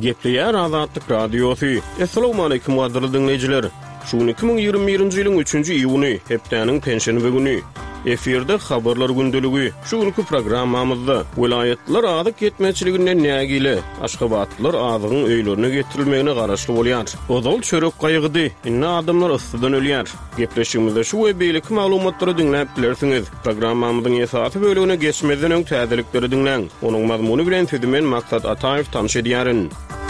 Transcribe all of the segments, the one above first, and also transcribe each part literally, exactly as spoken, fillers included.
Gepleyer Azatlyk Radiosu. Assalamu alaykum gaderly dinleyijiler. Şu iki bin ýygrimi birinji ýylyň üçünji iýuny, hepdeniň penşenbe güni. Eferde habarlar gündöligi. Şu günkü programmamyzda vilayetler azyk ýetmeçiliginden nägile, Aşgabatlylar azygyň öýlerine getirilmegine garaşly bolýar. Ozal çörek gaýgydy, inne adamlar yssydan ölýär. Gepleşigimizde şu we beýleki maglumatlary dinläp bilersiňiz. Programmamyzyň esasy bölügine geçmeden öň täzelikleri dinleň. Onuň mazmuny bilen söýdümen Maksat Ataýew tanış edýärin.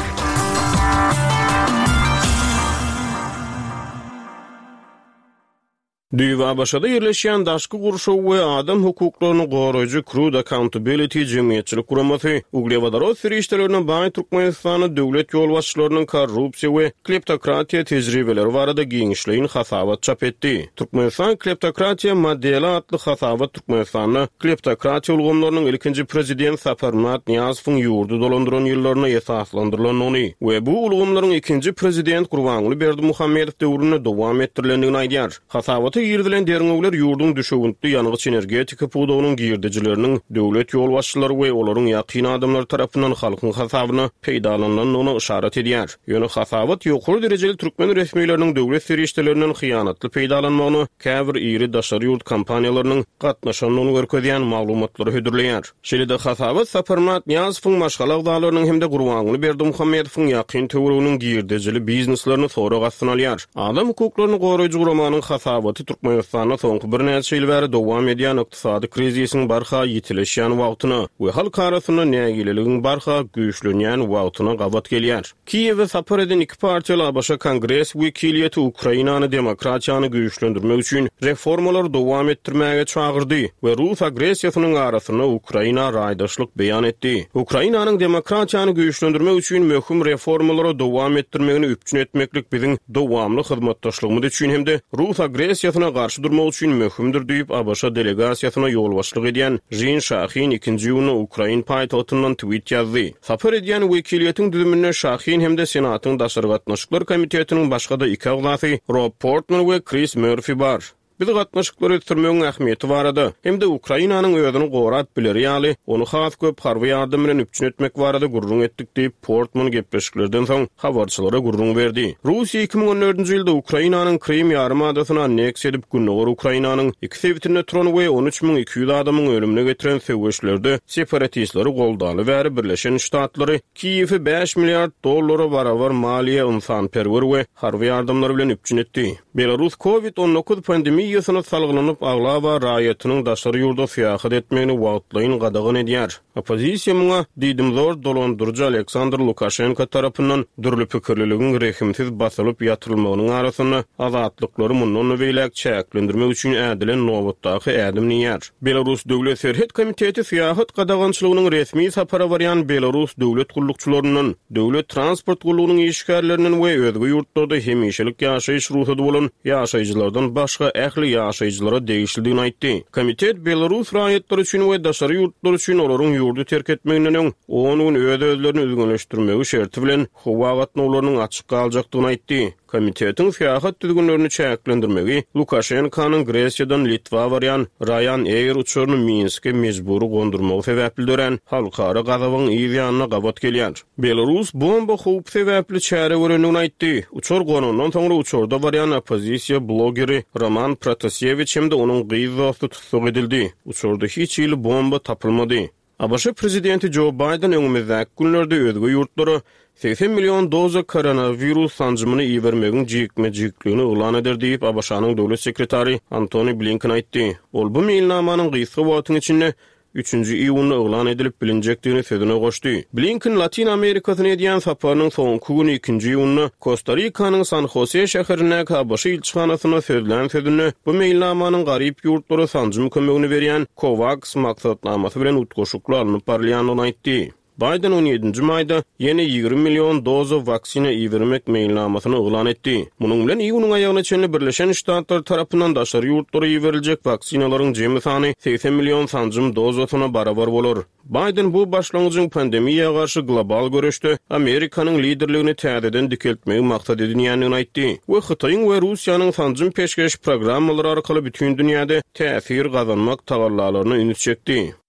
Düýwa başada ýerleşýän daşky gurşaw we adam hukuklaryny goraýjy Crude Accountability jemgyýetçilik guramasy Uglevadarod firişdelerine baý Türkmenistany döwlet ýolbaşçylarynyň korrupsiýa we kleptokratiýa tejribeleri barada giňişliğin hasabat çap etdi. Türkmenistan kleptokratiýa modeli atly hasabat Türkmenistanyň kleptokratiýa ulgamlarynyň ilkinji prezident Saparmat Niyazowyň ýurdu dolandyran ýyllaryna esaslandyrylanyny we bu ulgamlaryň ikinji prezident Gurbanguly Berdimuhammedow döwrüne dowam ettirilendigini aýdýar. Hasabat Ýerdilen derňewler ýurdun düşegüntli ýanygyç energetika puwdawynyň girdijileriniň döwlet ýolbaşçylary we olaryň ýakyn adamlar tarapyndan halkyň hasabyna peýdalananyny işaret edýär. Ýöne hasabat ýokary derejeli türkmen resmiýetleriniň döwlet ferişdelerinden hyýanatly peýdalanmagyny käbir iri daşary ýurt kompaniýalarynyň gatnaşanyny görkezýän maglumatlary hödürleýär. Şeýle-de hasabat Saparmat Niyazowyň maşgalak daglarynyň hemde Gurbanguly Berdimuhammedowyň ýakyn töwereginiň girdijili bizneslaryny sonra gatnaşan alýar. Adam hukuklaryny goraýjy guramanyň hasabaty Türkmenistanyň soňky bir näçe ýyl bäri dowam edýän ykdysady krizisiň barha ýitileşýän wagtyny we halk arasyna nägileligiň barha güýçlenýän wagtyna gabat gelýär. Kiýew sapar eden iki partiýaly Abaşa Kongres wekiliýeti Ukrainany demokratiýany güýçlendirmek üçin reformalar dowam etdirmäge çagyrdy we Rus agresiýasynyň arasyna Ukraina raýdaşlyk beýan etdi. Ukrainanyň demokratiýany güýçlendirmek üçin möhüm reformalary dowam etdirmegini üpçün etmeklik biziň dowamly hyzmatdaşlygymyz üçin hemde Rus agresiýasyna garşy durmak üçin möhümdir diýip Abaşa delegasiýasyna ýolbaşlyk edýän Jin Şahin ikinji ýylyny Ukrain paýtagtyndan tweet ýazdy. Sapar edýän wekiliýetiň düzümine Şahin hemde senatyň daşary gatnaşyklar komitetiniň başga da iki agzasy Rob Portman we Chris Murphy bar. Biz gatnaşyklar etdirmegiň ähmiýeti barada, hemde Ukrainanyň özüni gorat bileri ýaly, onu has köp harby ýardym bilen üpçün etmek barada gurrun etdik diýip Portman gepleşiklerden soň habarçylara gurrun berdi. Russiýa iki bin on dördünji ýylda Ukrainanyň Krym ýarymadasyny anneks edip günnäger Ukrainanyň iki sebitine turan we on üç min iki ýüz adamyň ölümine getiren söwüşlerde separatistleri goldaly bäri Birleşen Ştatlary Kiýewi beş milliard dollara barabar maliýe ynsanperwer we harby ýardymlar bilen üpçün etdi. Belarus Covid on dokuz pandemiýasyna salgylanyp aglaba raýatynyň daşary ýurda syýahat etmegini wagtlaýyn gadagan edýär. Opozisiýa muňa diýdimzor dolandyrjy Aleksandr Lukashenko tarapyndan dürli pikirliligiň rehimsiz basylyp ýatyrylmagynyň arasyna azatlyklary mundan beýlek çäklendirmek üçin ädilen nowatdaky ädim niýär. Belarus Döwlet Serhet Komiteti syýahat gadagançylygynyň resmi sapara barýan Belarus döwlet gullukçylarynyň, döwlet transport gullugynyň işgärleriniň we özge ýurtlarda hemişelik ýaşaýyş ruhsady bolan ýaşaýjylardan başga ähli ýaşaýjylara degişildigini aýtdy. Komitet Belarus raýatlary üçin we daşary ýurtlar üçin olaryň ýurdu terk etmeginden onu öz-özlerini üzgünleşdirmegi şerti bilen howa gatnawlarynyň açyk galjakdygyny aýtdy. Komitetiň syýahat düzgünlerini çäklendirmegi Lukashenkonyň Gresiýadan Litwa barýan Ryanair uçuryny Minske mejburi gondurmagy sebäpli dören halkara gazabyň ýygyna gabat gelýär. Belarus bomba howp sebäpli çäre görendigini aýtdy. Uçur gonundan soňra uçurda barýan opozisiýa blogeri Roman Protasevich hemde onuň gyýy dosty tutsak edildi. Uçurda hiç ýyly bomba tapylmady. Abaşa prezidenti Joe Biden öňümizde günlerde özge ýurtlara seksen milyon doza koronavirus sanjymyny iýermegiň jikme-jikligini ulan eder diýip Abaşanyň döwlet sekretary Antony Blinken aýtdy. Ol bu mailnamanyň gysga wagtyň içinde üçünji iýuny ulan edilip bilinjekdigini sözüne goşdy. Blinken Latin Amerikasyna edýän saparynyň soňky güni ikinji iýuny Kosta Rikanyň San Jose şäherine Abaşa ilçihanasyna sözlän sözüne bu mailnamanyň garyp ýurtlara sanjym kömegini berýän COVAX maksatnamasy bilen utgoşukly alınıp barlyanyny aýtdy. Biden on ýedinji maýda ýene ýygrimi milyon doza vaksina iýermek mailnamasyny ulan etdi. Munyň bilen iýunyň aýagyna çenli Birleşen Ştatlar tarapyndan daşary ýurtlara iýeriljek vaksinalaryň jemy sany seksen milyon sanjym dozasyna barabar bolar. Biden bu başlangyjyň pandemiýaga garşy global görüşde Amerikanyň liderligini täzeden dikeltmegi maksat edilýändigini aýtdy. We Hytaýyň we Russiýanyň sanjym peşkeş programmalary arkaly bütün dünýäde täsir gazanmak tagallarlaryny üns çekdi.